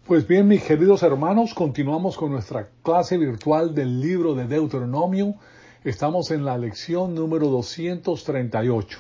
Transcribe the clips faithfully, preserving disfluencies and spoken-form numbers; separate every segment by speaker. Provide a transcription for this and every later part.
Speaker 1: Pues bien, mis queridos hermanos, continuamos con nuestra clase virtual del libro de Deuteronomio. Estamos en la lección número doscientos treinta y ocho.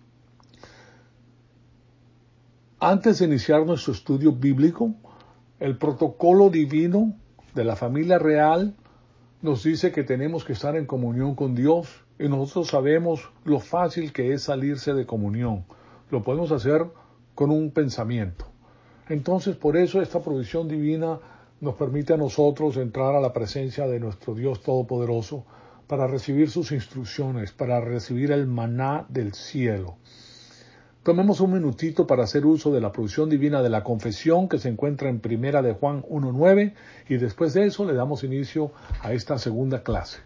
Speaker 1: Antes de iniciar nuestro estudio bíblico, el protocolo divino de la familia real nos dice que tenemos que estar en comunión con Dios, y nosotros sabemos lo fácil que es salirse de comunión. Lo podemos hacer con un pensamiento. Entonces, por eso esta provisión divina nos permite a nosotros entrar a la presencia de nuestro Dios Todopoderoso para recibir sus instrucciones, para recibir el maná del cielo. Tomemos un minutito para hacer uso de la provisión divina de la confesión que se encuentra en Primera de Juan uno nueve, y después de eso le damos inicio a esta segunda clase.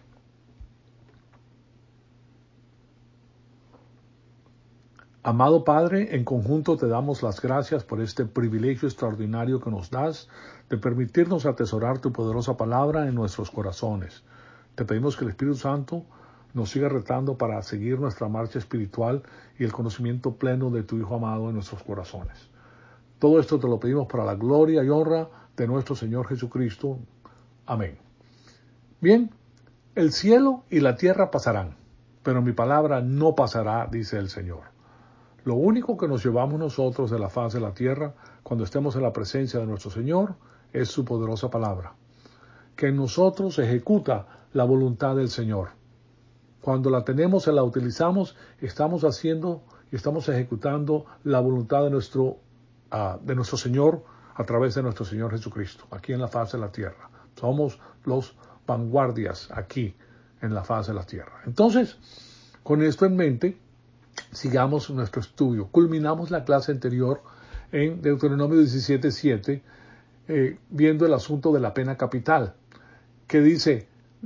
Speaker 1: Amado Padre, en conjunto te damos las gracias por este privilegio extraordinario que nos das de permitirnos atesorar tu poderosa palabra en nuestros corazones. Te pedimos que el Espíritu Santo nos siga retando para seguir nuestra marcha espiritual y el conocimiento pleno de tu Hijo amado en nuestros corazones. Todo esto te lo pedimos para la gloria y honra de nuestro Señor Jesucristo. Amén. Bien, el cielo y la tierra pasarán, pero mi palabra no pasará, dice el Señor. Lo único que nos llevamos nosotros de la faz de la tierra, cuando estemos en la presencia de nuestro Señor, es su poderosa palabra, que en nosotros ejecuta la voluntad del Señor. Cuando la tenemos y la utilizamos, estamos haciendo y estamos ejecutando la voluntad de nuestro, uh, de nuestro Señor a través de nuestro Señor Jesucristo, aquí en la faz de la tierra. Somos los vanguardias aquí en la faz de la tierra. Entonces, con esto en mente, sigamos nuestro estudio. Culminamos la clase anterior en Deuteronomio diecisiete siete, eh, viendo el asunto de la pena capital, que dice: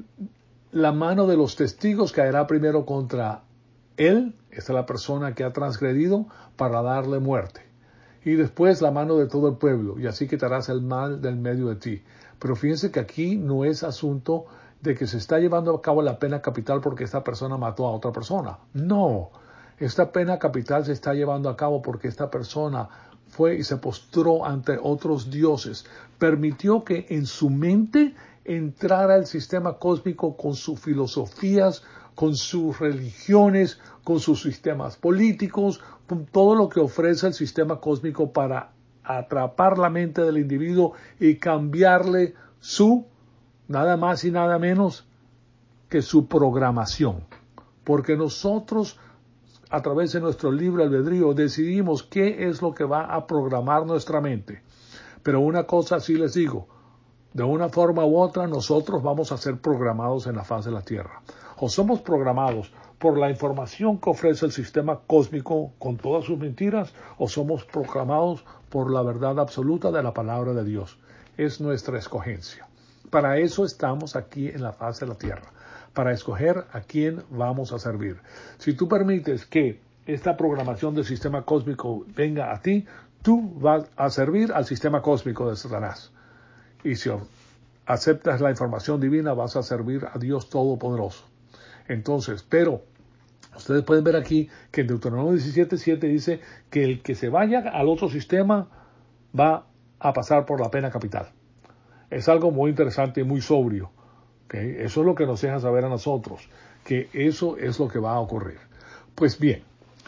Speaker 1: la mano de los testigos caerá primero contra él, esta es la persona que ha transgredido, para darle muerte, y después la mano de todo el pueblo, y así quitarás el mal del medio de ti. Pero fíjense que aquí no es asunto de que se está llevando a cabo la pena capital porque esta persona mató a otra persona. No. Esta pena capital se está llevando a cabo porque esta persona fue y se postró ante otros dioses. Permitió que en su mente entrara el sistema cósmico con sus filosofías, con sus religiones, con sus sistemas políticos, con todo lo que ofrece el sistema cósmico para atrapar la mente del individuo y cambiarle su, nada más y nada menos que su programación. Porque nosotros, a través de nuestro libre albedrío, decidimos qué es lo que va a programar nuestra mente. Pero una cosa sí les digo, de una forma u otra nosotros vamos a ser programados en la faz de la tierra. O somos programados por la información que ofrece el sistema cósmico con todas sus mentiras, o somos programados por la verdad absoluta de la palabra de Dios. Es nuestra escogencia. Para eso estamos aquí en la faz de la tierra, para escoger a quién vamos a servir. Si tú permites que esta programación del sistema cósmico venga a ti, tú vas a servir al sistema cósmico de Satanás. Y si aceptas la información divina, vas a servir a Dios Todopoderoso. Entonces, pero ustedes pueden ver aquí que en Deuteronomio diecisiete siete dice que el que se vaya al otro sistema va a pasar por la pena capital. Es algo muy interesante y muy sobrio. ¿Okay? Eso es lo que nos deja saber a nosotros, que eso es lo que va a ocurrir. Pues bien,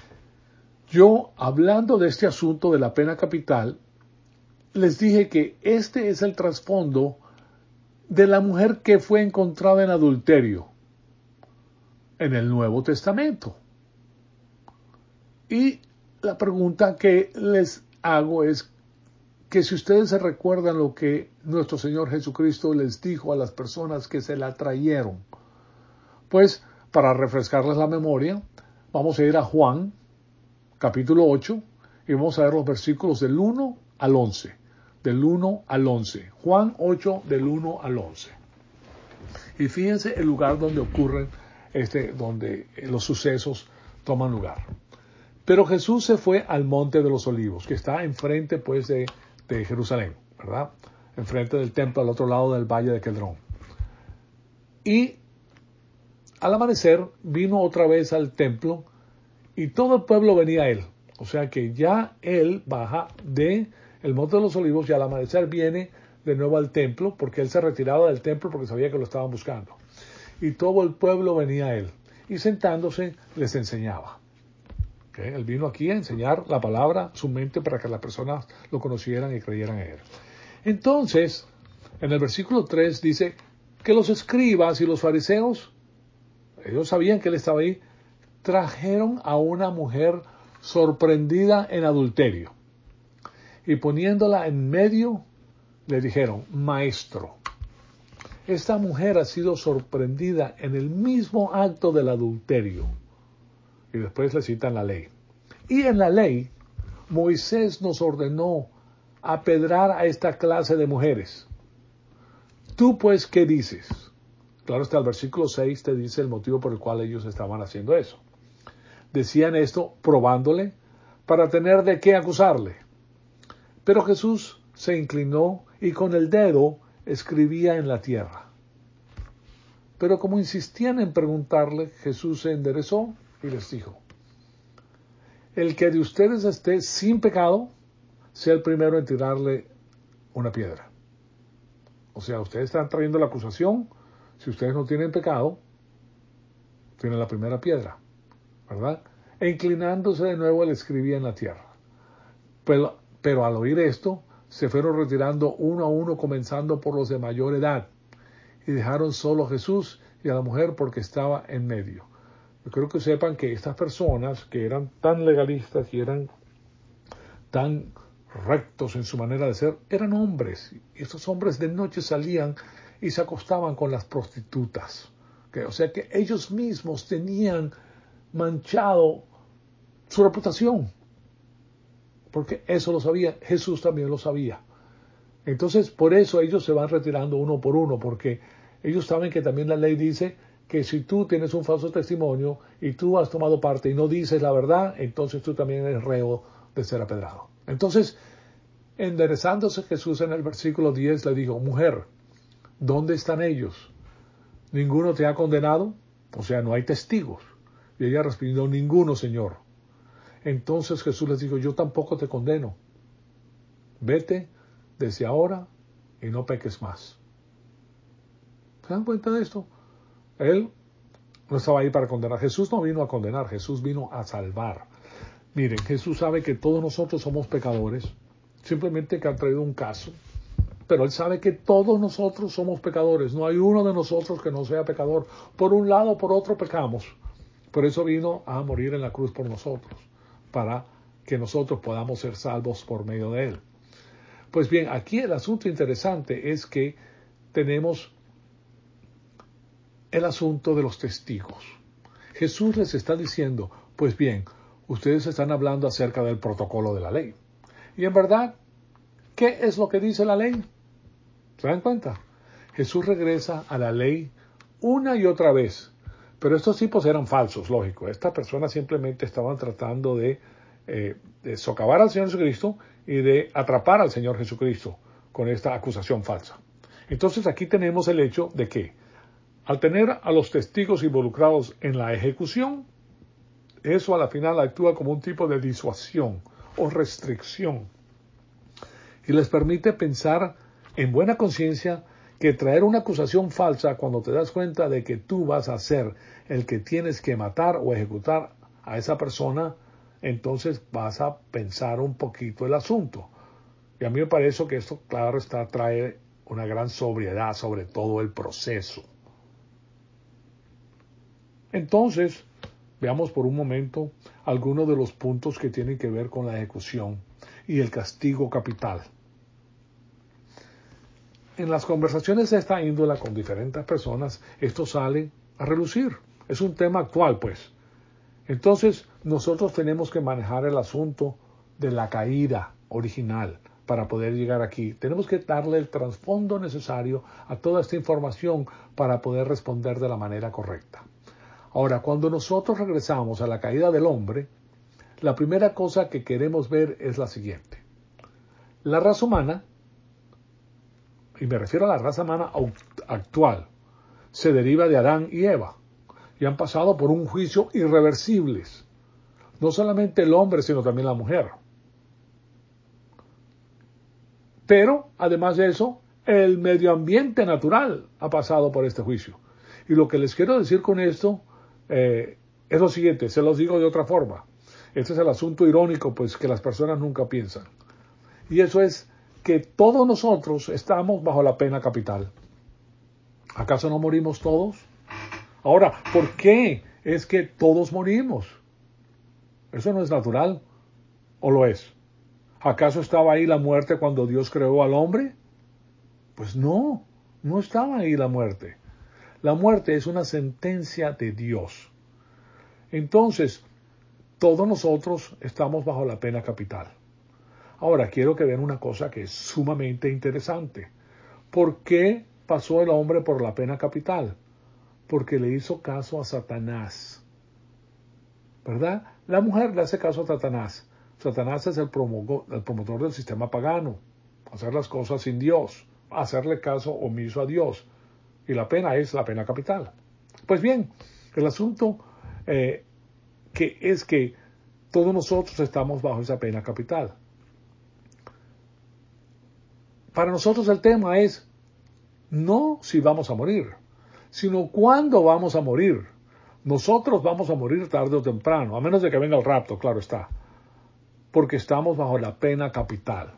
Speaker 1: yo hablando de este asunto de la pena capital, les dije que este es el trasfondo de la mujer que fue encontrada en adulterio en el Nuevo Testamento. Y la pregunta que les hago es que si ustedes se recuerdan lo que nuestro Señor Jesucristo les dijo a las personas que se la trajeron, pues para refrescarles la memoria, vamos a ir a Juan, capítulo ocho, y vamos a ver los versículos del uno al once. Del uno al once. Juan ocho, del uno al once. Y fíjense el lugar donde ocurren, este, donde los sucesos toman lugar. Pero Jesús se fue al Monte de los Olivos, que está enfrente, pues, de, de Jerusalén, ¿verdad? Enfrente del templo, al otro lado del valle de Quedrón. Y al amanecer vino otra vez al templo y todo el pueblo venía a él. O sea que ya él baja de el Monte de los Olivos y al amanecer viene de nuevo al templo, porque él se retiraba del templo porque sabía que lo estaban buscando. Y todo el pueblo venía a él, y sentándose les enseñaba. ¿Okay? Él vino aquí a enseñar la palabra, su mente, para que las personas lo conocieran y creyeran en él. Entonces, en el versículo tres dice que los escribas y los fariseos, ellos sabían que él estaba ahí, trajeron a una mujer sorprendida en adulterio. Y poniéndola en medio, le dijeron, maestro, esta mujer ha sido sorprendida en el mismo acto del adulterio. Y después le citan la ley. Y en la ley, Moisés nos ordenó apedrar a esta clase de mujeres. ¿Tú pues qué dices? Claro, hasta el versículo seis te dice el motivo por el cual ellos estaban haciendo eso. Decían esto probándole para tener de qué acusarle. Pero Jesús se inclinó y con el dedo escribía en la tierra. Pero como insistían en preguntarle, Jesús se enderezó y les dijo, el que de ustedes esté sin pecado, sea el primero en tirarle una piedra. O sea, ustedes están trayendo la acusación, si ustedes no tienen pecado, tienen la primera piedra, ¿verdad? E inclinándose de nuevo le escribía en la tierra. Pero, pero al oír esto, se fueron retirando uno a uno, comenzando por los de mayor edad, y dejaron solo a Jesús y a la mujer porque estaba en medio. Yo creo que sepan que estas personas que eran tan legalistas y eran tan rectos en su manera de ser, eran hombres. Y estos hombres de noche salían y se acostaban con las prostitutas. ¿Okay? O sea que ellos mismos tenían manchado su reputación. Porque eso lo sabía, Jesús también lo sabía. Entonces, por eso ellos se van retirando uno por uno, porque ellos saben que también la ley dice que si tú tienes un falso testimonio y tú has tomado parte y no dices la verdad, entonces tú también eres reo de ser apedrado. Entonces, enderezándose Jesús en el versículo diez le dijo, mujer, ¿dónde están ellos? ¿Ninguno te ha condenado? O sea, no hay testigos. Y ella respondió, ninguno, Señor. Entonces Jesús les dijo, yo tampoco te condeno. Vete desde ahora y no peques más. ¿Se dan cuenta de esto? Él no estaba ahí para condenar. Jesús no vino a condenar, Jesús vino a salvar. Miren, Jesús sabe que todos nosotros somos pecadores, simplemente que han traído un caso, pero Él sabe que todos nosotros somos pecadores. No hay uno de nosotros que no sea pecador. Por un lado o por otro pecamos. Por eso vino a morir en la cruz por nosotros, para que nosotros podamos ser salvos por medio de Él. Pues bien, aquí el asunto interesante es que tenemos el asunto de los testigos. Jesús les está diciendo, pues bien, ustedes están hablando acerca del protocolo de la ley. Y en verdad, ¿qué es lo que dice la ley? ¿Se dan cuenta? Jesús regresa a la ley una y otra vez. Pero estos tipos eran falsos, lógico. Estas personas simplemente estaban tratando de, eh, de socavar al Señor Jesucristo y de atrapar al Señor Jesucristo con esta acusación falsa. Entonces aquí tenemos el hecho de que al tener a los testigos involucrados en la ejecución, eso a la final actúa como un tipo de disuasión o restricción y les permite pensar en buena conciencia que traer una acusación falsa cuando te das cuenta de que tú vas a ser el que tienes que matar o ejecutar a esa persona, entonces vas a pensar un poquito el asunto. Y a mí me parece que esto, claro está, trae una gran sobriedad sobre todo el proceso. Entonces, veamos por un momento algunos de los puntos que tienen que ver con la ejecución y el castigo capital. En las conversaciones de esta índole con diferentes personas, esto sale a relucir. Es un tema actual, pues. Entonces, nosotros tenemos que manejar el asunto de la caída original para poder llegar aquí. Tenemos que darle el trasfondo necesario a toda esta información para poder responder de la manera correcta. Ahora, cuando nosotros regresamos a la caída del hombre, la primera cosa que queremos ver es la siguiente. La raza humana, y me refiero a la raza humana actual, se deriva de Adán y Eva, y han pasado por un juicio irreversibles. No solamente el hombre, sino también la mujer. Pero, además de eso, el medio ambiente natural ha pasado por este juicio. Y lo que les quiero decir con esto eh, es lo siguiente, se los digo de otra forma. Este es el asunto irónico, pues, que las personas nunca piensan. Y eso es que todos nosotros estamos bajo la pena capital. ¿Acaso no morimos todos? Ahora, ¿por qué es que todos morimos? ¿Eso no es natural? ¿O lo es? ¿Acaso estaba ahí la muerte cuando Dios creó al hombre? Pues no, no estaba ahí la muerte. La muerte es una sentencia de Dios. Entonces, todos nosotros estamos bajo la pena capital. Ahora, quiero que vean una cosa que es sumamente interesante. ¿Por qué pasó el hombre por la pena capital? Porque le hizo caso a Satanás. ¿Verdad? La mujer le hace caso a Satanás. Satanás es el, promo- el promotor del sistema pagano. Hacer las cosas sin Dios. Hacerle caso omiso a Dios. Y la pena es la pena capital. Pues bien, el asunto eh, que es que todos nosotros estamos bajo esa pena capital. Para nosotros el tema es no si vamos a morir, sino cuándo vamos a morir. Nosotros vamos a morir tarde o temprano, a menos de que venga el rapto, claro está, porque estamos bajo la pena capital.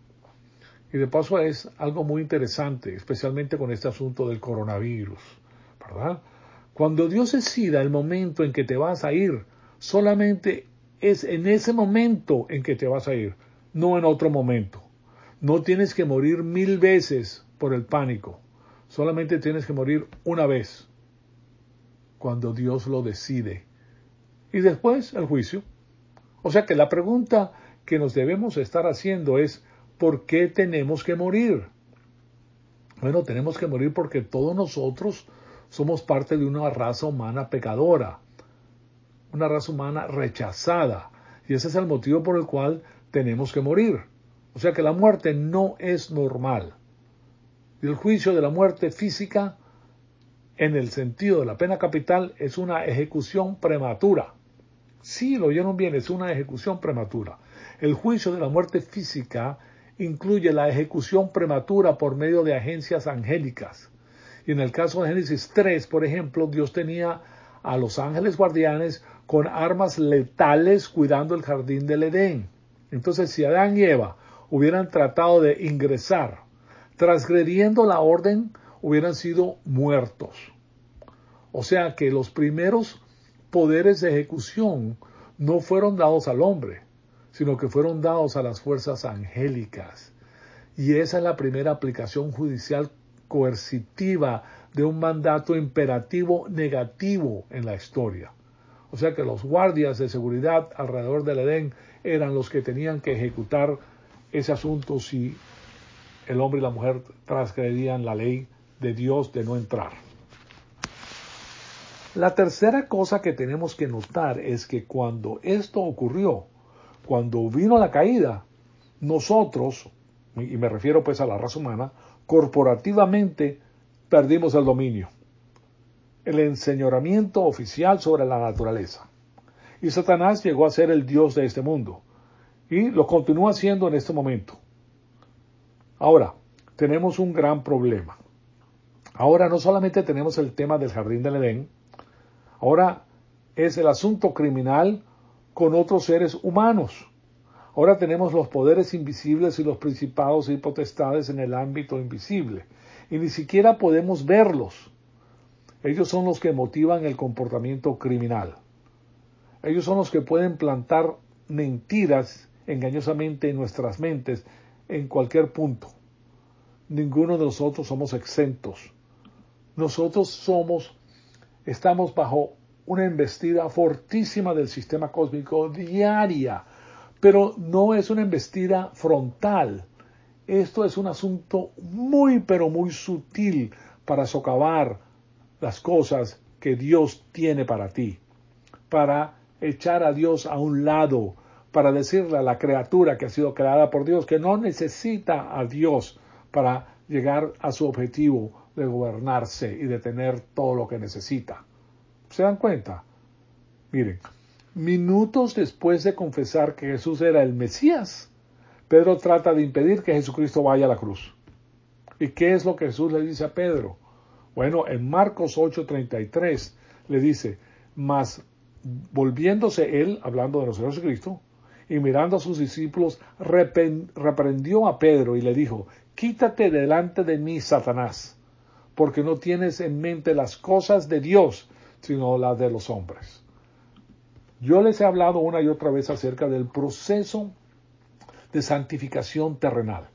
Speaker 1: Y de paso es algo muy interesante, especialmente con este asunto del coronavirus, ¿verdad? Cuando Dios decida el momento en que te vas a ir, solamente es en ese momento en que te vas a ir, no en otro momento. No tienes que morir mil veces por el pánico, solamente tienes que morir una vez, cuando Dios lo decide. Y después el juicio. O sea que la pregunta que nos debemos estar haciendo es, ¿por qué tenemos que morir? Bueno, tenemos que morir porque todos nosotros somos parte de una raza humana pecadora, una raza humana rechazada, y ese es el motivo por el cual tenemos que morir. O sea que la muerte no es normal. Y el juicio de la muerte física, en el sentido de la pena capital, es una ejecución prematura. Sí, lo oyeron bien, es una ejecución prematura. El juicio de la muerte física incluye la ejecución prematura por medio de agencias angélicas. Y en el caso de Génesis tres, por ejemplo, Dios tenía a los ángeles guardianes con armas letales cuidando el jardín del Edén. Entonces, si Adán y Eva hubieran tratado de ingresar, transgrediendo la orden, hubieran sido muertos. O sea que los primeros poderes de ejecución no fueron dados al hombre, sino que fueron dados a las fuerzas angélicas. Y esa es la primera aplicación judicial coercitiva de un mandato imperativo negativo en la historia. O sea que los guardias de seguridad alrededor del Edén eran los que tenían que ejecutar ese asunto si el hombre y la mujer transgredían la ley de Dios de no entrar. La tercera cosa que tenemos que notar es que cuando esto ocurrió, cuando vino la caída, nosotros, y me refiero pues a la raza humana, corporativamente perdimos el dominio, el enseñoramiento oficial sobre la naturaleza. Y Satanás llegó a ser el Dios de este mundo, y lo continúa siendo en este momento. Ahora, tenemos un gran problema. Ahora no solamente tenemos el tema del jardín del Edén, ahora es el asunto criminal con otros seres humanos. Ahora tenemos los poderes invisibles y los principados y potestades en el ámbito invisible. Y ni siquiera podemos verlos. Ellos son los que motivan el comportamiento criminal. Ellos son los que pueden plantar mentiras engañosamente en nuestras mentes en cualquier punto. Ninguno de nosotros somos exentos. Nosotros somos, estamos bajo una embestida fortísima del sistema cósmico diaria, pero no es una embestida frontal. Esto es un asunto muy, pero muy sutil para socavar las cosas que Dios tiene para ti, para echar a Dios a un lado, para decirle a la criatura que ha sido creada por Dios que no necesita a Dios para llegar a su objetivo de gobernarse y de tener todo lo que necesita. ¿Se dan cuenta? Miren, minutos después de confesar que Jesús era el Mesías, Pedro trata de impedir que Jesucristo vaya a la cruz. ¿Y qué es lo que Jesús le dice a Pedro? Bueno, en Marcos ocho treinta y tres le dice, mas volviéndose él, hablando de nuestro Jesucristo, y mirando a sus discípulos, reprendió a Pedro y le dijo, quítate delante de mí, Satanás, porque no tienes en mente las cosas de Dios, sino las de los hombres. Yo les he hablado una y otra vez acerca del proceso de santificación terrenal.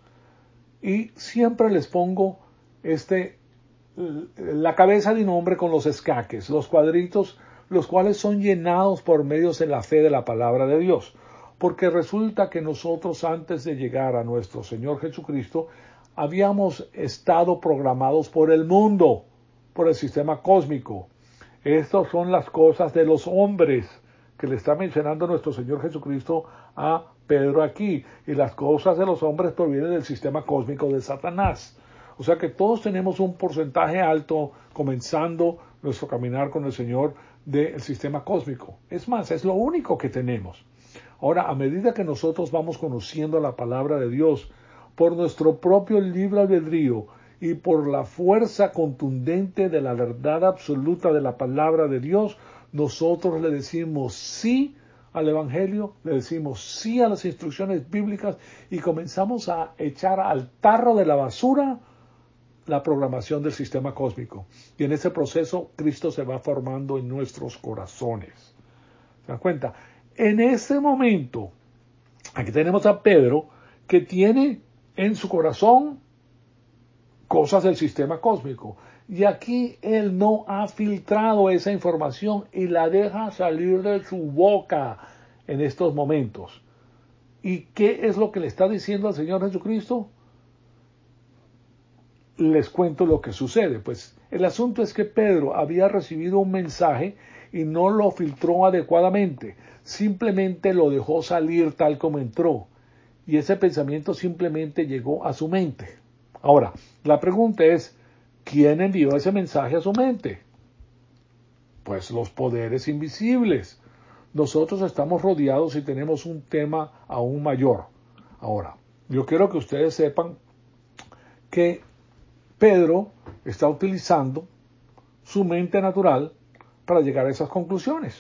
Speaker 1: Y siempre les pongo este, la cabeza de un hombre con los escaques, los cuadritos, los cuales son llenados por medios en la fe de la palabra de Dios. Porque resulta que nosotros, antes de llegar a nuestro Señor Jesucristo, habíamos estado programados por el mundo, por el sistema cósmico. Estas son las cosas de los hombres que le está mencionando nuestro Señor Jesucristo a Pedro aquí. Y las cosas de los hombres provienen del sistema cósmico de Satanás. O sea que todos tenemos un porcentaje alto, comenzando nuestro caminar con el Señor, del sistema cósmico. Es más, es lo único que tenemos. Ahora, a medida que nosotros vamos conociendo la palabra de Dios, por nuestro propio libre albedrío y por la fuerza contundente de la verdad absoluta de la palabra de Dios, nosotros le decimos sí al Evangelio, le decimos sí a las instrucciones bíblicas y comenzamos a echar al tarro de la basura la programación del sistema cósmico. Y en ese proceso Cristo se va formando en nuestros corazones. ¿Se dan cuenta? En ese momento, aquí tenemos a Pedro que tiene en su corazón cosas del sistema cósmico. Y aquí él no ha filtrado esa información y la deja salir de su boca en estos momentos. ¿Y qué es lo que le está diciendo al Señor Jesucristo? Les cuento lo que sucede. Pues el asunto es que Pedro había recibido un mensaje y no lo filtró adecuadamente. Simplemente lo dejó salir tal como entró. Y ese pensamiento simplemente llegó a su mente. Ahora, la pregunta es, ¿quién envió ese mensaje a su mente? Pues los poderes invisibles. Nosotros estamos rodeados y tenemos un tema aún mayor. Ahora, yo quiero que ustedes sepan que Pedro está utilizando su mente natural para llegar a esas conclusiones.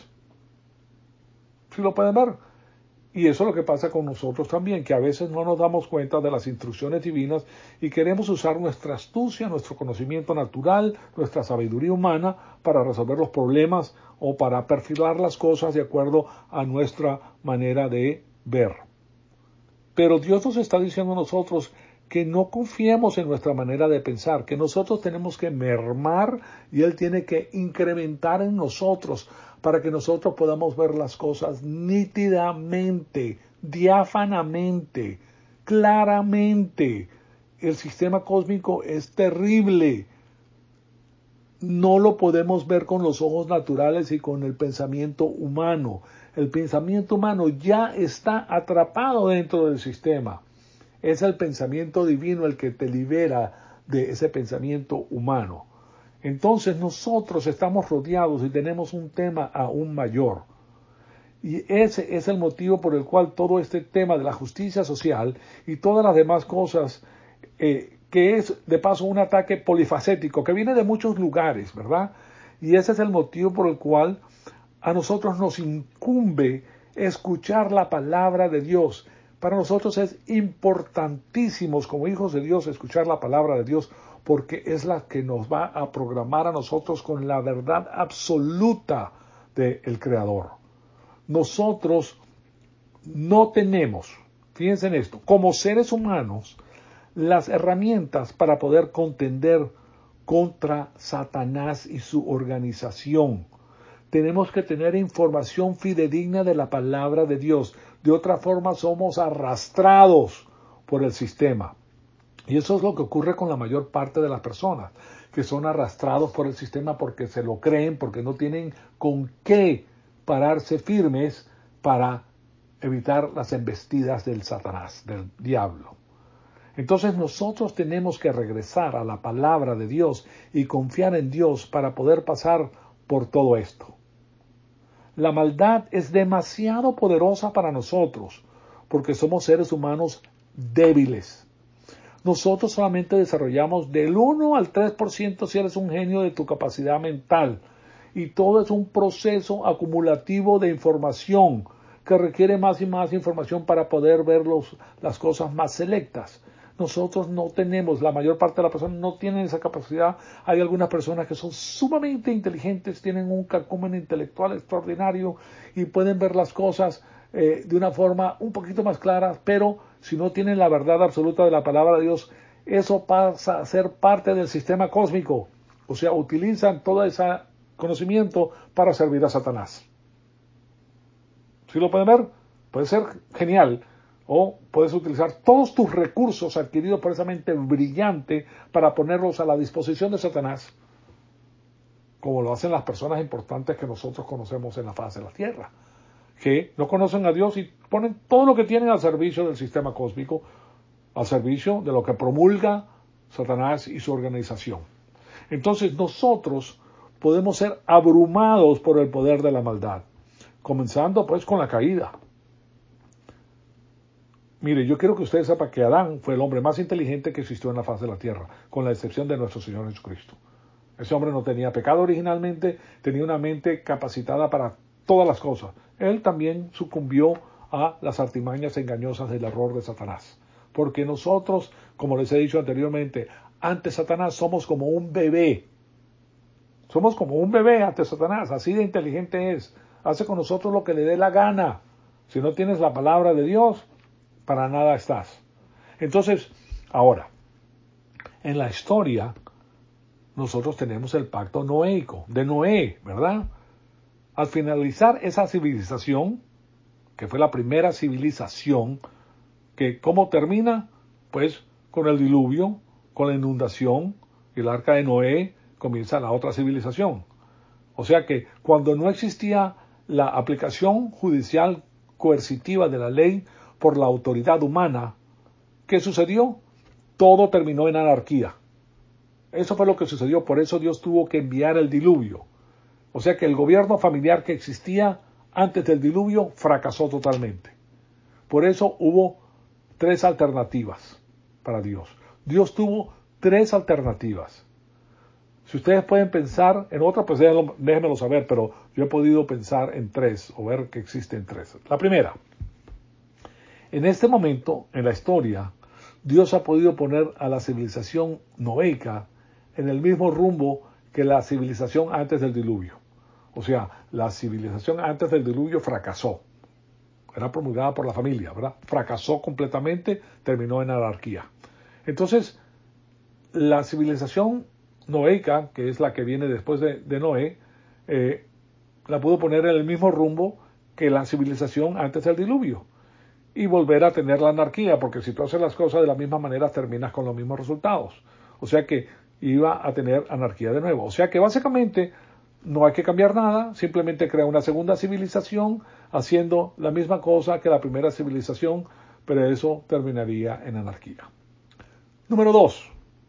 Speaker 1: ¿Sí lo pueden ver? Y eso es lo que pasa con nosotros también, que a veces no nos damos cuenta de las instrucciones divinas y queremos usar nuestra astucia, nuestro conocimiento natural, nuestra sabiduría humana para resolver los problemas o para perfilar las cosas de acuerdo a nuestra manera de ver. Pero Dios nos está diciendo a nosotros que no confiemos en nuestra manera de pensar, que nosotros tenemos que mermar y Él tiene que incrementar en nosotros para que nosotros podamos ver las cosas nítidamente, diáfanamente, claramente. El sistema cósmico es terrible. No lo podemos ver con los ojos naturales y con el pensamiento humano. El pensamiento humano ya está atrapado dentro del sistema. Es el pensamiento divino el que te libera de ese pensamiento humano. Entonces nosotros estamos rodeados y tenemos un tema aún mayor. Y ese es el motivo por el cual todo este tema de la justicia social y todas las demás cosas, eh, que es de paso un ataque polifacético, que viene de muchos lugares, ¿verdad? Y ese es el motivo por el cual a nosotros nos incumbe escuchar la palabra de Dios. Para nosotros es importantísimo, como hijos de Dios, escuchar la palabra de Dios, porque es la que nos va a programar a nosotros con la verdad absoluta del Creador. Nosotros no tenemos, fíjense en esto, como seres humanos, las herramientas para poder contender contra Satanás y su organización. Tenemos que tener información fidedigna de la palabra de Dios. De otra forma somos arrastrados por el sistema. Y eso es lo que ocurre con la mayor parte de las personas, que son arrastrados por el sistema porque se lo creen, porque no tienen con qué pararse firmes para evitar las embestidas del Satanás, del diablo. Entonces nosotros tenemos que regresar a la palabra de Dios y confiar en Dios para poder pasar por todo esto. La maldad es demasiado poderosa para nosotros, porque somos seres humanos débiles. Nosotros solamente desarrollamos del uno al tres por ciento si eres un genio de tu capacidad mental. Y todo es un proceso acumulativo de información que requiere más y más información para poder ver los, las cosas más selectas. Nosotros no tenemos, la mayor parte de las personas no tienen esa capacidad. Hay algunas personas que son sumamente inteligentes, tienen un carcúmen intelectual extraordinario y pueden ver las cosas eh, de una forma un poquito más clara, pero si no tienen la verdad absoluta de la palabra de Dios, eso pasa a ser parte del sistema cósmico. O sea, utilizan todo ese conocimiento para servir a Satanás. ¿Sí lo pueden ver? Puede ser genial. O puedes utilizar todos tus recursos adquiridos por esa mente brillante para ponerlos a la disposición de Satanás, como lo hacen las personas importantes que nosotros conocemos en la faz de la tierra, que no conocen a Dios y ponen todo lo que tienen al servicio del sistema cósmico, al servicio de lo que promulga Satanás y su organización. Entonces nosotros podemos ser abrumados por el poder de la maldad, comenzando pues con la caída. Mire, yo quiero que ustedes sepan que Adán fue el hombre más inteligente que existió en la faz de la tierra, con la excepción de nuestro Señor Jesucristo. Ese hombre no tenía pecado originalmente, tenía una mente capacitada para todas las cosas. Él también sucumbió a las artimañas engañosas del error de Satanás. Porque nosotros, como les he dicho anteriormente, ante Satanás somos como un bebé. Somos como un bebé ante Satanás, así de inteligente es. Hace con nosotros lo que le dé la gana. Si no tienes la palabra de Dios, para nada estás. Entonces, ahora, en la historia, nosotros tenemos el pacto noéico, de Noé, ¿verdad? Al finalizar esa civilización, que fue la primera civilización, que ¿cómo termina? Pues con el diluvio, con la inundación, y el arca de Noé comienza la otra civilización. O sea que cuando no existía la aplicación judicial coercitiva de la ley por la autoridad humana, ¿qué sucedió? Todo terminó en anarquía. Eso fue lo que sucedió, por eso Dios tuvo que enviar el diluvio. O sea que el gobierno familiar que existía antes del diluvio fracasó totalmente. Por eso hubo tres alternativas para Dios. Dios tuvo tres alternativas. Si ustedes pueden pensar en otra, pues déjenlo, déjenmelo saber, pero yo he podido pensar en tres, o ver que existen tres. La primera, en este momento, en la historia, Dios ha podido poner a la civilización noéica en el mismo rumbo que la civilización antes del diluvio. O sea, la civilización antes del diluvio fracasó. Era promulgada por la familia, ¿verdad? Fracasó completamente, terminó en anarquía. Entonces, la civilización noéica, que es la que viene después de, de Noé, eh, la pudo poner en el mismo rumbo que la civilización antes del diluvio. Y volver a tener la anarquía, porque si tú haces las cosas de la misma manera, terminas con los mismos resultados. O sea que iba a tener anarquía de nuevo. O sea que básicamente no hay que cambiar nada, simplemente crea una segunda civilización haciendo la misma cosa que la primera civilización, pero eso terminaría en anarquía. Número dos.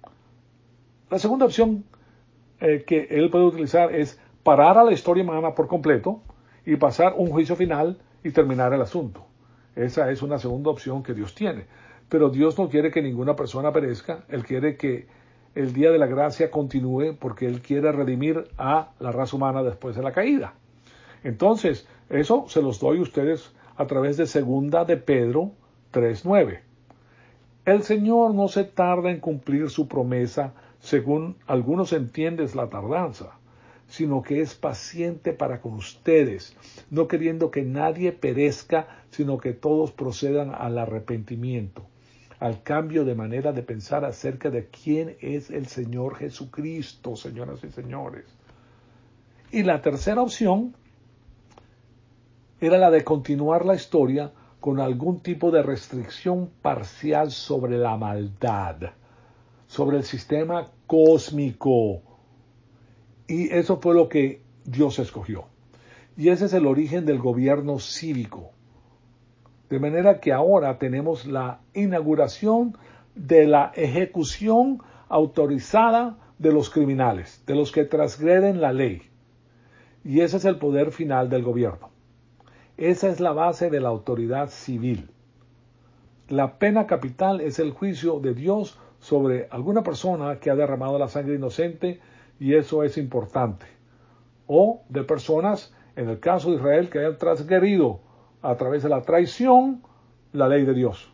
Speaker 1: La segunda opción eh, que él puede utilizar es parar a la historia humana por completo y pasar un juicio final y terminar el asunto. Esa es una segunda opción que Dios tiene. Pero Dios no quiere que ninguna persona perezca. Él quiere que el día de la gracia continúe porque Él quiere redimir a la raza humana después de la caída. Entonces, eso se los doy a ustedes a través de segunda de Pedro tres nueve. El Señor no se tarda en cumplir su promesa, según algunos entienden la tardanza, sino que es paciente para con ustedes, no queriendo que nadie perezca, sino que todos procedan al arrepentimiento, al cambio de manera de pensar acerca de quién es el Señor Jesucristo, señoras y señores. Y la tercera opción era la de continuar la historia con algún tipo de restricción parcial sobre la maldad, sobre el sistema cósmico. Y eso fue lo que Dios escogió. Y ese es el origen del gobierno cívico. De manera que ahora tenemos la inauguración de la ejecución autorizada de los criminales, de los que transgreden la ley. Y ese es el poder final del gobierno. Esa es la base de la autoridad civil. La pena capital es el juicio de Dios sobre alguna persona que ha derramado la sangre inocente, y eso es importante. O de personas, en el caso de Israel, que hayan transgredido a través de la traición la ley de Dios.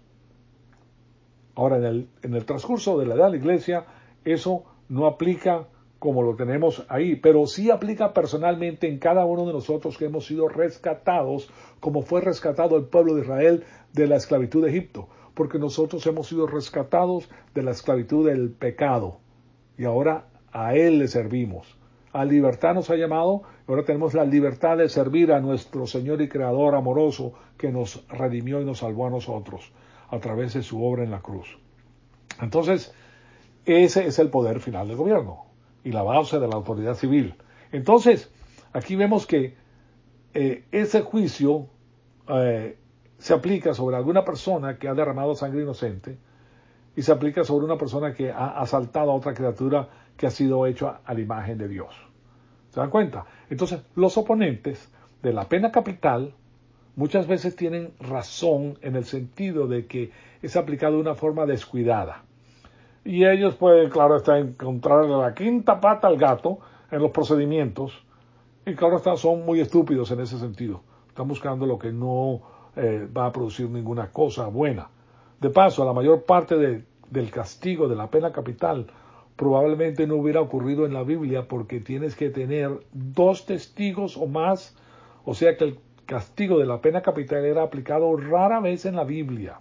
Speaker 1: Ahora, en el, en el transcurso de la edad de la iglesia, eso no aplica como lo tenemos ahí, pero sí aplica personalmente en cada uno de nosotros que hemos sido rescatados, como fue rescatado el pueblo de Israel de la esclavitud de Egipto, porque nosotros hemos sido rescatados de la esclavitud del pecado, y ahora a Él le servimos. A libertad nos ha llamado, y ahora tenemos la libertad de servir a nuestro Señor y Creador amoroso, que nos redimió y nos salvó a nosotros, a través de su obra en la cruz. Entonces, ese es el poder final del gobierno y la base de la autoridad civil. Entonces, aquí vemos que eh, ese juicio eh, se aplica sobre alguna persona que ha derramado sangre inocente, y se aplica sobre una persona que ha asaltado a otra criatura que ha sido hecha a la imagen de Dios. ¿Se dan cuenta? Entonces, los oponentes de la pena capital muchas veces tienen razón en el sentido de que es aplicado de una forma descuidada. Y ellos pueden, claro está, encontrarle la quinta pata al gato en los procedimientos, y claro está, son muy estúpidos en ese sentido. Están buscando lo que no eh, va a producir ninguna cosa buena. De paso, la mayor parte de, del castigo de la pena capital probablemente no hubiera ocurrido en la Biblia, porque tienes que tener dos testigos o más, o sea que el castigo de la pena capital era aplicado rara vez en la Biblia.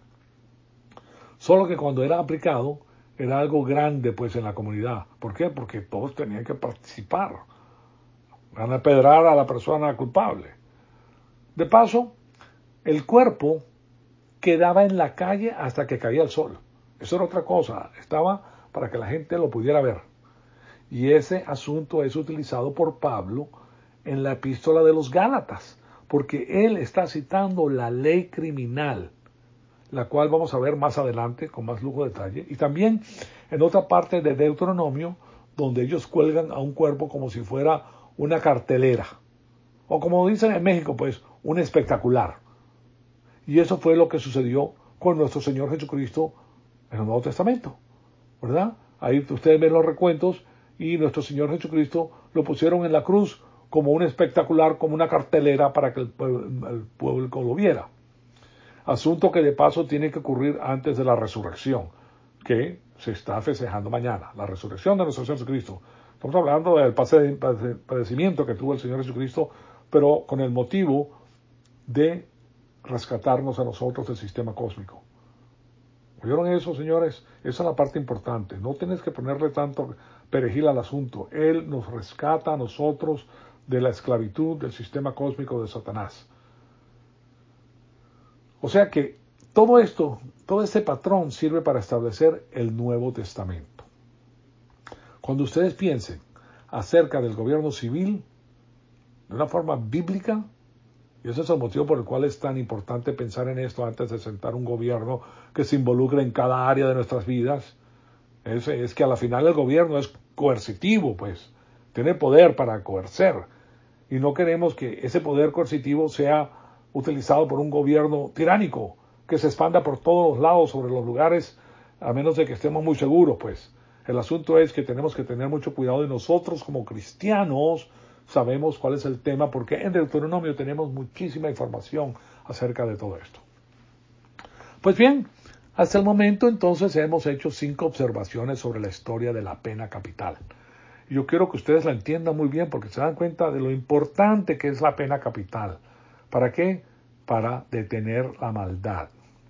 Speaker 1: Solo que cuando era aplicado, era algo grande pues en la comunidad. ¿Por qué? Porque todos tenían que participar. Van a pedrar a la persona culpable. De paso, el cuerpo quedaba en la calle hasta que caía el sol. Eso era otra cosa. Estaba para que la gente lo pudiera ver. Y ese asunto es utilizado por Pablo en la epístola de los Gálatas, porque él está citando la ley criminal, la cual vamos a ver más adelante con más lujo de detalle, y también en otra parte de Deuteronomio, donde ellos cuelgan a un cuerpo como si fuera una cartelera, o como dicen en México, pues, un espectacular. Y eso fue lo que sucedió con nuestro Señor Jesucristo en el Nuevo Testamento, ¿verdad? Ahí ustedes ven los recuentos, y nuestro Señor Jesucristo lo pusieron en la cruz como un espectacular, como una cartelera para que el pueblo, el público lo viera. Asunto que de paso tiene que ocurrir antes de la resurrección, que se está festejando mañana, la resurrección de nuestro Señor Jesucristo. Estamos hablando del padecimiento que tuvo el Señor Jesucristo, pero con el motivo de rescatarnos a nosotros del sistema cósmico. ¿Oyeron eso, señores? Esa es la parte importante. No tienes que ponerle tanto perejil al asunto. Él nos rescata a nosotros de la esclavitud del sistema cósmico de Satanás. O sea que todo esto, todo este patrón sirve para establecer el Nuevo Testamento. Cuando ustedes piensen acerca del gobierno civil de una forma bíblica, y ese es el motivo por el cual es tan importante pensar en esto antes de sentar un gobierno que se involucre en cada área de nuestras vidas, es, es que a la final el gobierno es coercitivo, pues, tiene poder para coercer, y no queremos que ese poder coercitivo sea utilizado por un gobierno tiránico, que se expanda por todos los lados sobre los lugares, a menos de que estemos muy seguros, pues. El asunto es que tenemos que tener mucho cuidado de nosotros como cristianos. Sabemos cuál es el tema, porque en Deuteronomio tenemos muchísima información acerca de todo esto. Pues bien, hasta el momento entonces hemos hecho cinco observaciones sobre la historia de la pena capital. Yo quiero que ustedes la entiendan muy bien, porque se dan cuenta de lo importante que es la pena capital. ¿Para qué? Para detener la maldad.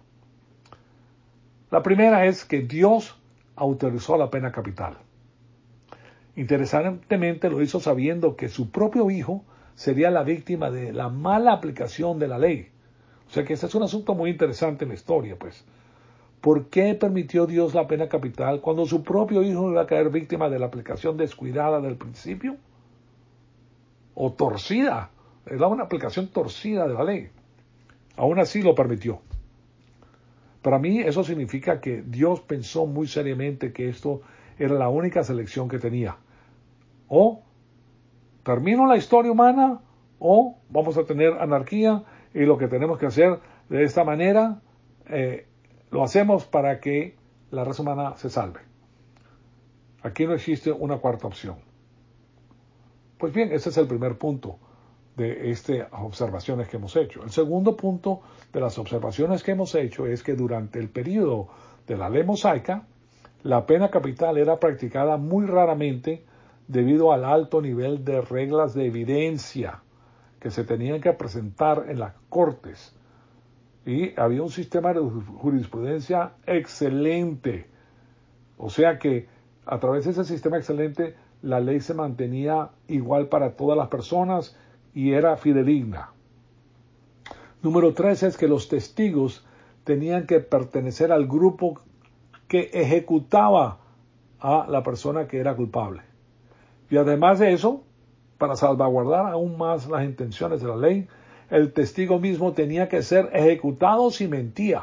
Speaker 1: La primera es que Dios autorizó la pena capital. Interesantemente lo hizo sabiendo que su propio hijo sería la víctima de la mala aplicación de la ley. O sea que este es un asunto muy interesante en la historia, pues. ¿Por qué permitió Dios la pena capital cuando su propio hijo iba a caer víctima de la aplicación descuidada del principio? O torcida. Era una aplicación torcida de la ley. Aún así lo permitió. Para mí eso significa que Dios pensó muy seriamente que esto era la única selección que tenía. O termino la historia humana, o vamos a tener anarquía, y lo que tenemos que hacer de esta manera, eh, lo hacemos para que la raza humana se salve. Aquí no existe una cuarta opción. Pues bien, ese es el primer punto de estas observaciones que hemos hecho. El segundo punto de las observaciones que hemos hecho es que durante el periodo de la ley mosaica, la pena capital era practicada muy raramente debido al alto nivel de reglas de evidencia que se tenían que presentar en las cortes. Y había un sistema de jurisprudencia excelente. O sea que a través de ese sistema excelente, la ley se mantenía igual para todas las personas y era fidedigna. Número tres es que los testigos tenían que pertenecer al grupo que ejecutaba a la persona que era culpable. Y además de eso, para salvaguardar aún más las intenciones de la ley, el testigo mismo tenía que ser ejecutado si mentía.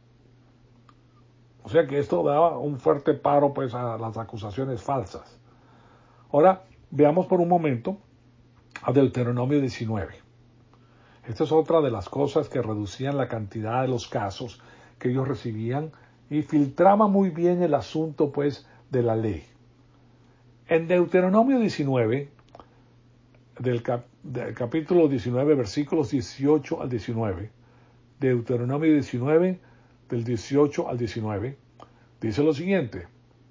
Speaker 1: O sea que esto daba un fuerte paro pues a las acusaciones falsas. Ahora veamos por un momento a Deuteronomio diecinueve. Esta es otra de las cosas que reducían la cantidad de los casos que ellos recibían y filtraba muy bien el asunto pues de la ley. En Deuteronomio diecinueve, del, cap, del capítulo diecinueve, versículos dieciocho al diecinueve, Deuteronomio diecinueve, del dieciocho al diecinueve, dice lo siguiente.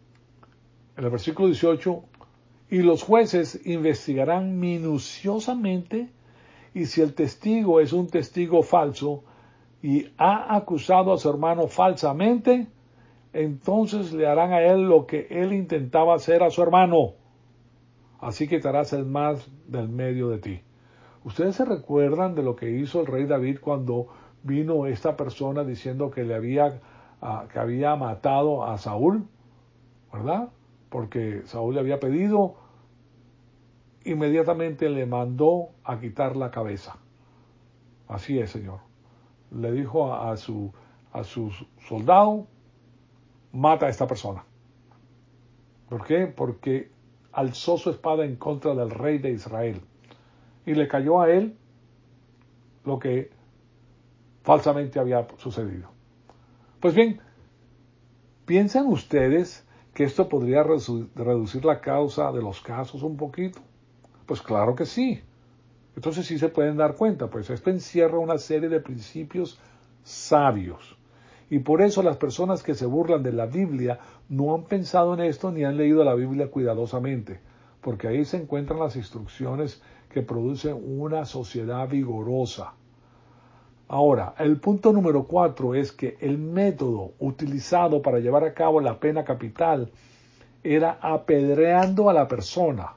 Speaker 1: En el versículo dieciocho, y los jueces investigarán minuciosamente, y si el testigo es un testigo falso y ha acusado a su hermano falsamente, entonces le harán a él lo que él intentaba hacer a su hermano. Así quitarás el mal del medio de ti. ¿Ustedes se recuerdan de lo que hizo el rey David cuando vino esta persona diciendo que le había, uh, que había matado a Saúl? ¿Verdad? Porque Saúl le había pedido, inmediatamente le mandó a quitar la cabeza. Así es, Señor. Le dijo a, a su a su soldado, mata a esta persona. ¿Por qué? Porque alzó su espada en contra del rey de Israel. Y le cayó a él lo que falsamente había sucedido. Pues bien, ¿piensan ustedes que esto podría reducir la causa de los casos un poquito? Pues claro que sí. Entonces sí se pueden dar cuenta, pues esto encierra una serie de principios sabios. Y por eso las personas que se burlan de la Biblia no han pensado en esto ni han leído la Biblia cuidadosamente, porque ahí se encuentran las instrucciones que producen una sociedad vigorosa. Ahora, el punto número cuatro es que el método utilizado para llevar a cabo la pena capital era apedreando a la persona.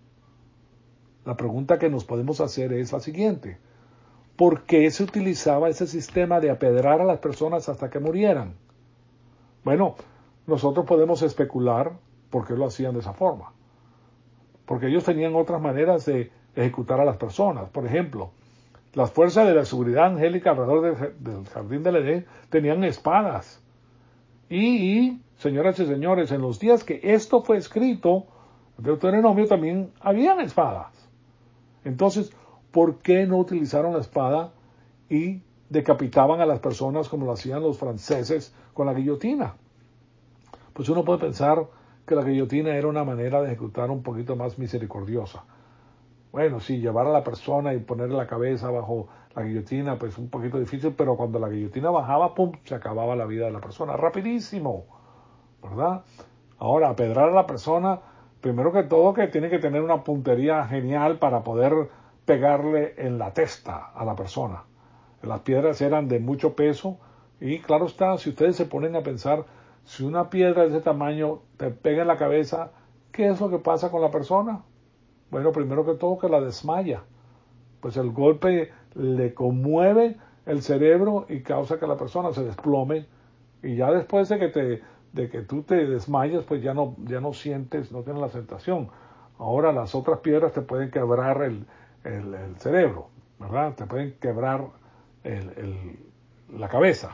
Speaker 1: La pregunta que nos podemos hacer es la siguiente: ¿por qué se utilizaba ese sistema de apedrear a las personas hasta que murieran? Bueno, nosotros podemos especular por qué lo hacían de esa forma. Porque ellos tenían otras maneras de ejecutar a las personas. Por ejemplo, las fuerzas de la seguridad angélica alrededor de, del jardín del Edén tenían espadas. Y, y, señoras y señores, en los días que esto fue escrito, en Deuteronomio también habían espadas. Entonces, ¿por qué no utilizaron la espada y decapitaban a las personas como lo hacían los franceses con la guillotina? Pues uno puede pensar que la guillotina era una manera de ejecutar un poquito más misericordiosa. Bueno, sí, llevar a la persona y ponerle la cabeza bajo la guillotina, pues un poquito difícil, pero cuando la guillotina bajaba, ¡pum!, se acababa la vida de la persona. Rapidísimo, ¿verdad? Ahora, apedrar a la persona, primero que todo, que tiene que tener una puntería genial para poder pegarle en la testa a la persona. Las piedras eran de mucho peso y claro está, si ustedes se ponen a pensar, si una piedra de ese tamaño te pega en la cabeza, ¿qué es lo que pasa con la persona? Bueno, primero que todo que la desmaya. Pues el golpe le conmueve el cerebro y causa que la persona se desplome. Y ya después de que te, de que tú te desmayes, pues ya no, ya no sientes, no tienes la sensación. Ahora las otras piedras te pueden quebrar el, el, el cerebro, ¿verdad? Te pueden quebrar el, el, la cabeza.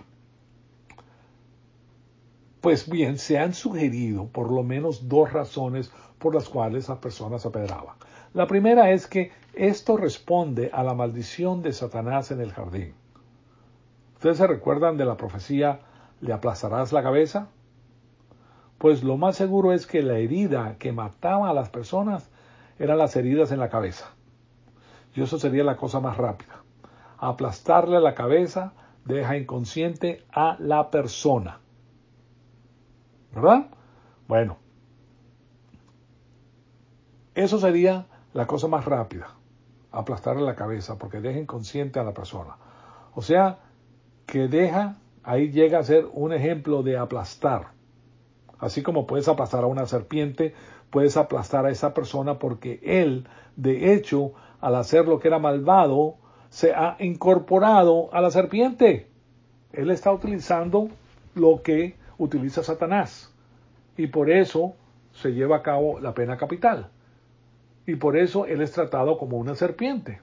Speaker 1: Pues bien, se han sugerido por lo menos dos razones por las cuales las personas se apedraban. La primera es que esto responde a la maldición de Satanás en el jardín. Ustedes se recuerdan de la profecía, ¿le aplastarás la cabeza? Pues lo más seguro es que la herida que mataba a las personas eran las heridas en la cabeza. Y eso sería la cosa más rápida. Aplastarle la cabeza deja inconsciente a la persona. ¿Verdad? Bueno, eso sería la cosa más rápida. Aplastarle la cabeza porque deja inconsciente a la persona. O sea, que deja, ahí llega a ser un ejemplo de aplastar. Así como puedes aplastar a una serpiente, puedes aplastar a esa persona porque él, de hecho, al hacer lo que era malvado, se ha incorporado a la serpiente. Él está utilizando lo que utiliza Satanás. Y por eso se lleva a cabo la pena capital. Y por eso él es tratado como una serpiente.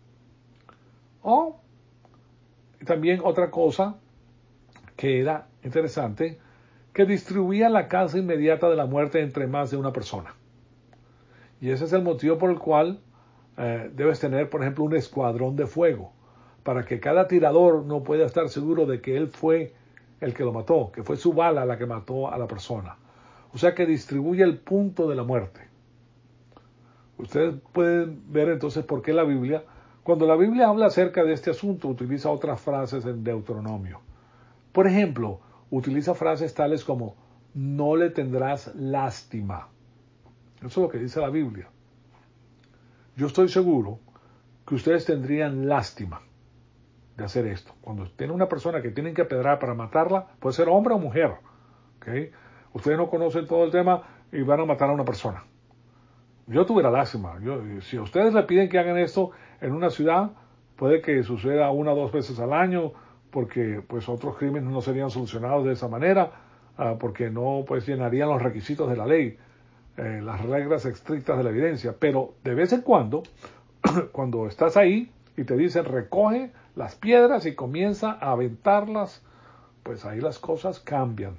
Speaker 1: O también otra cosa que era interesante, que distribuía la causa inmediata de la muerte entre más de una persona. Y ese es el motivo por el cual eh, debes tener, por ejemplo, un escuadrón de fuego, para que cada tirador no pueda estar seguro de que él fue el que lo mató, que fue su bala la que mató a la persona. O sea que distribuye el punto de la muerte. Ustedes pueden ver entonces por qué la Biblia, cuando la Biblia habla acerca de este asunto, utiliza otras frases en Deuteronomio. Por ejemplo, utiliza frases tales como, no le tendrás lástima. Eso es lo que dice la Biblia. Yo estoy seguro que ustedes tendrían lástima de hacer esto. Cuando tiene una persona que tienen que apedrear para matarla, puede ser hombre o mujer. ¿Okay? Ustedes no conocen todo el tema y van a matar a una persona. Yo tuviera lástima. Yo, si a ustedes le piden que hagan esto en una ciudad, puede que suceda una o dos veces al año, porque pues otros crímenes no serían solucionados de esa manera, uh, porque no pues llenarían los requisitos de la ley, eh, las reglas estrictas de la evidencia. Pero de vez en cuando, cuando estás ahí y te dicen recoge las piedras y comienza a aventarlas, pues ahí las cosas cambian.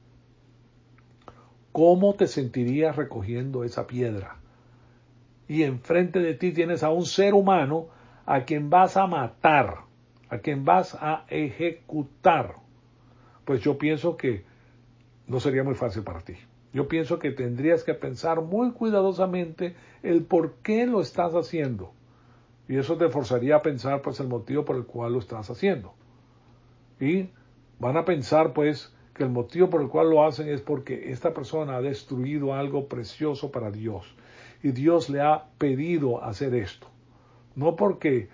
Speaker 1: ¿Cómo te sentirías recogiendo esa piedra? Y enfrente de ti tienes a un ser humano a quien vas a matar, a quien vas a ejecutar. Pues yo pienso que no sería muy fácil para ti. Yo pienso que tendrías que pensar muy cuidadosamente el por qué lo estás haciendo. Y eso te forzaría a pensar pues el motivo por el cual lo estás haciendo. Y van a pensar pues que el motivo por el cual lo hacen es porque esta persona ha destruido algo precioso para Dios. Y Dios le ha pedido hacer esto. No porque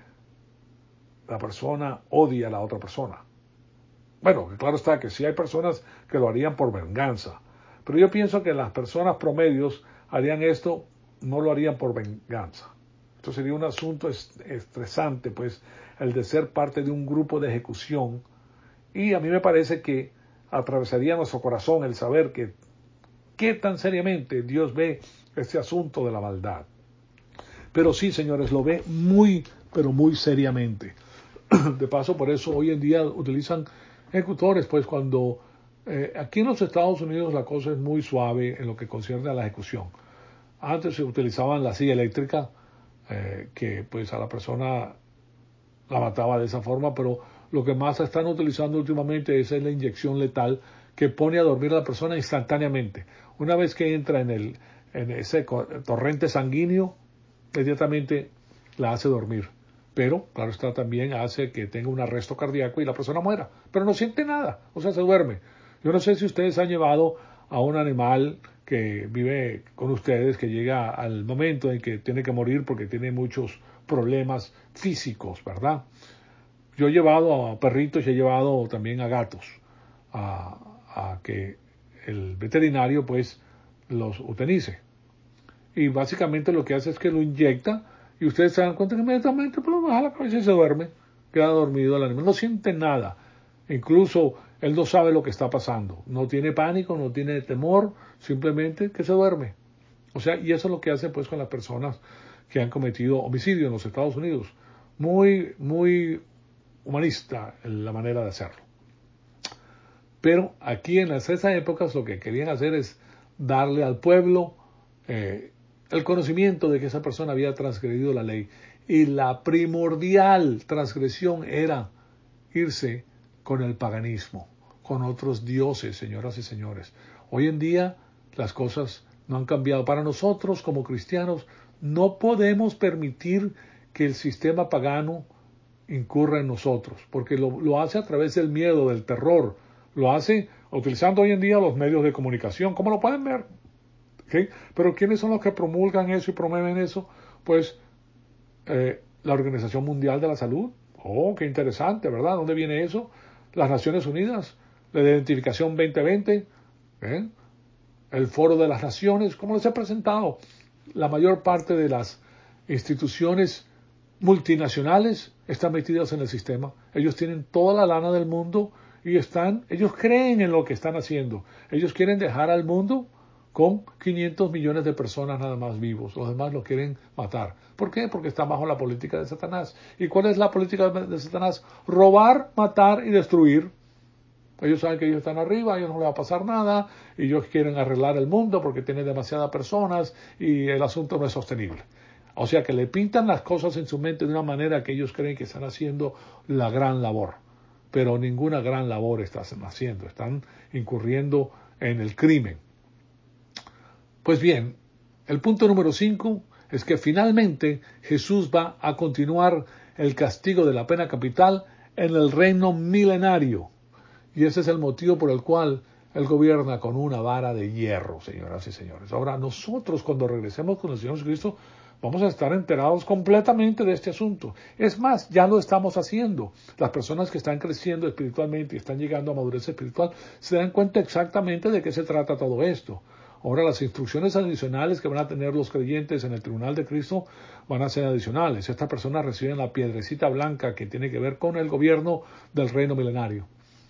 Speaker 1: la persona odia a la otra persona. Bueno, claro está que sí hay personas que lo harían por venganza. Pero yo pienso que las personas promedios harían esto, no lo harían por venganza. Esto sería un asunto estresante, pues, el de ser parte de un grupo de ejecución. Y a mí me parece que atravesaría nuestro corazón el saber que qué tan seriamente Dios ve este asunto de la maldad. Pero sí, señores, lo ve muy, pero muy seriamente. De paso, por eso hoy en día utilizan ejecutores, pues cuando eh, aquí en los Estados Unidos la cosa es muy suave en lo que concierne a la ejecución. Antes se utilizaban la silla eléctrica, eh, que pues a la persona la mataba de esa forma, pero lo que más están utilizando últimamente es la inyección letal que pone a dormir a la persona instantáneamente. Una vez que entra en, el, en ese torrente sanguíneo, inmediatamente la hace dormir. Pero, claro está, también hace que tenga un arresto cardíaco y la persona muera. Pero no siente nada, o sea, se duerme. Yo no sé si ustedes han llevado a un animal que vive con ustedes, que llega al momento en que tiene que morir porque tiene muchos problemas físicos, ¿verdad? Yo he llevado a perritos y he llevado también a gatos a, a que el veterinario pues los eutanice. Y básicamente lo que hace es que lo inyecta y ustedes se dan cuenta que inmediatamente pues, baja la cabeza y se duerme, queda dormido el animal, no siente nada. Incluso él no sabe lo que está pasando, no tiene pánico, no tiene temor, simplemente que se duerme. O sea, y eso es lo que hace pues con las personas que han cometido homicidio en los Estados Unidos. Muy, muy humanista la manera de hacerlo. Pero aquí en esas épocas lo que querían hacer es darle al pueblo eh, el conocimiento de que esa persona había transgredido la ley. Y la primordial transgresión era irse con el paganismo, con otros dioses, señoras y señores. Hoy en día las cosas no han cambiado. Para nosotros como cristianos no podemos permitir que el sistema pagano incurra en nosotros, porque lo, lo hace a través del miedo, del terror, lo hace utilizando hoy en día los medios de comunicación, como lo pueden ver. ¿Okay? Pero ¿quiénes son los que promulgan eso y promueven eso? Pues eh, la Organización Mundial de la Salud. Oh, qué interesante, ¿verdad? ¿Dónde viene eso? Las Naciones Unidas, la Identificación veinte veinte, ¿eh? El Foro de las Naciones, como les he presentado. La mayor parte de las instituciones multinacionales están metidas en el sistema. Ellos tienen toda la lana del mundo y están, ellos creen en lo que están haciendo. Ellos quieren dejar al mundo con quinientos millones de personas nada más vivos. Los demás lo quieren matar. ¿Por qué? Porque están bajo la política de Satanás. ¿Y cuál es la política de Satanás? Robar, matar y destruir. Ellos saben que ellos están arriba, a ellos no les va a pasar nada, y ellos quieren arreglar el mundo porque tienen demasiadas personas y el asunto no es sostenible. O sea que le pintan las cosas en su mente de una manera que ellos creen que están haciendo la gran labor. Pero ninguna gran labor están haciendo, están incurriendo en el crimen. Pues bien, el punto número cinco es que finalmente Jesús va a continuar el castigo de la pena capital en el reino milenario. Y ese es el motivo por el cual Él gobierna con una vara de hierro, señoras y señores. Ahora, nosotros cuando regresemos con el Señor Jesucristo, vamos a estar enterados completamente de este asunto. Es más, ya lo estamos haciendo. Las personas que están creciendo espiritualmente y están llegando a madurez espiritual se dan cuenta exactamente de qué se trata todo esto. Ahora, las instrucciones adicionales que van a tener los creyentes en el tribunal de Cristo van a ser adicionales. Estas personas reciben la piedrecita blanca que tiene que ver con el gobierno del reino milenario.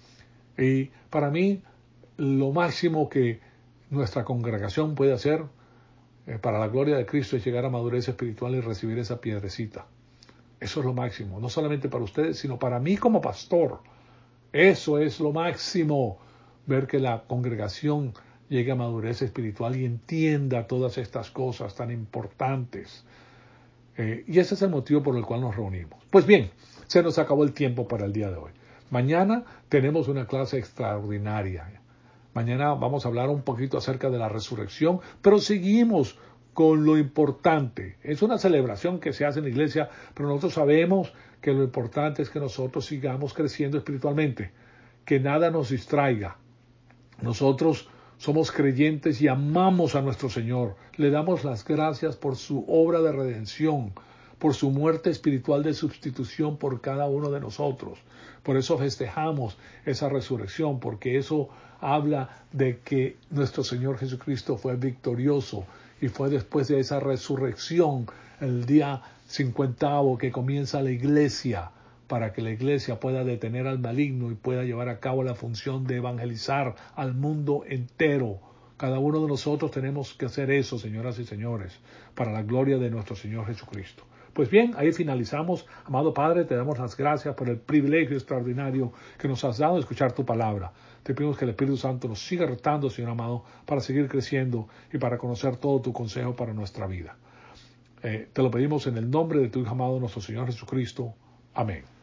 Speaker 1: Y para mí, lo máximo que nuestra congregación puede hacer eh, para la gloria de Cristo es llegar a madurez espiritual y recibir esa piedrecita. Eso es lo máximo, no solamente para ustedes, sino para mí como pastor. Eso es lo máximo, ver que la congregación llegue a madurez espiritual y entienda todas estas cosas tan importantes. Eh, y ese es el motivo por el cual nos reunimos. Pues bien, se nos acabó el tiempo para el día de hoy. Mañana tenemos una clase extraordinaria. Mañana vamos a hablar un poquito acerca de la resurrección, pero seguimos con lo importante. Es una celebración que se hace en la iglesia, pero nosotros sabemos que lo importante es que nosotros sigamos creciendo espiritualmente, que nada nos distraiga. Nosotros somos creyentes y amamos a nuestro Señor. Le damos las gracias por su obra de redención, por su muerte espiritual de sustitución por cada uno de nosotros. Por eso festejamos esa resurrección, porque eso habla de que nuestro Señor Jesucristo fue victorioso y fue después de esa resurrección, el día cincuentavo, que comienza la iglesia, para que la iglesia pueda detener al maligno y pueda llevar a cabo la función de evangelizar al mundo entero. Cada uno de nosotros tenemos que hacer eso, señoras y señores, para la gloria de nuestro Señor Jesucristo. Pues bien, ahí finalizamos. Amado Padre, te damos las gracias por el privilegio extraordinario que nos has dado de escuchar tu palabra. Te pedimos que el Espíritu Santo nos siga retando, Señor amado, para seguir creciendo y para conocer todo tu consejo para nuestra vida. Eh, te lo pedimos en el nombre de tu Hijo amado, nuestro Señor Jesucristo. Amén.